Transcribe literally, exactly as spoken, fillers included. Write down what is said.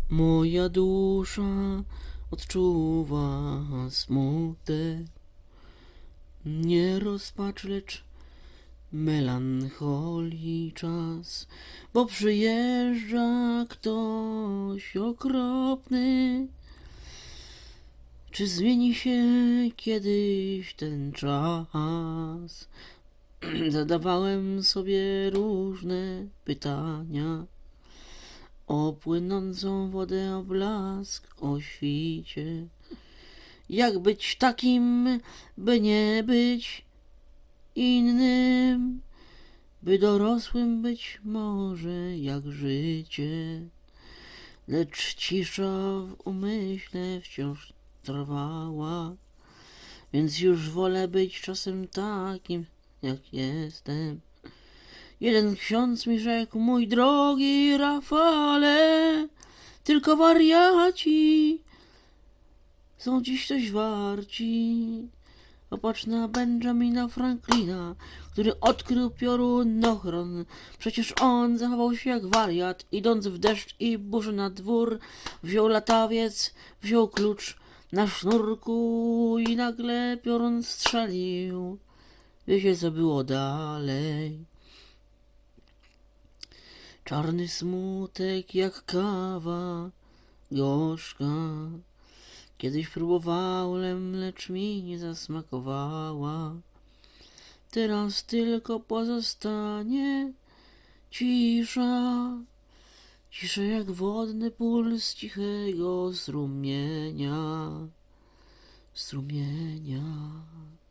Moja dusza odczuwa smutek, nie rozpacz, lecz melancholii czas, bo przyjeżdża ktoś okropny. Czy zmieni się kiedyś ten czas? Zadawałem sobie różne pytania o płynącą wodę, o blask, o świcie. Jak być takim, by nie być innym, by dorosłym być może jak życie. Lecz cisza w umyśle wciąż trwała, więc już wolę być czasem takim, jak jestem. Jeden ksiądz mi rzekł: mój drogi Rafale, tylko wariaci są dziś coś warci. Popatrz na Benjamina Franklina, który odkrył piorunochron. Przecież on zachował się jak wariat, idąc w deszcz i burzę na dwór. Wziął latawiec, wziął klucz na sznurku i nagle piorun strzelił. Wiecie, co było dalej? Czarny smutek jak kawa gorzka. Kiedyś próbowałem, lecz mi nie zasmakowała. Teraz tylko pozostanie cisza. Cisza jak wodny puls cichego strumienia. Strumienia.